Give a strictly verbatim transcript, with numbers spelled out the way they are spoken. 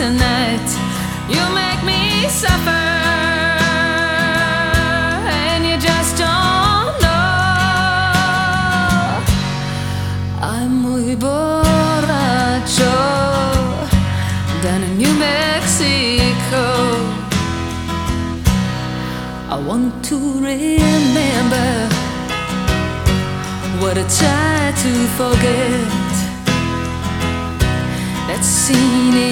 tonight. You make me suffer, and you just don't know. I'm muy borracho down in New Mexico. I want to remember what I tried to forget. That scene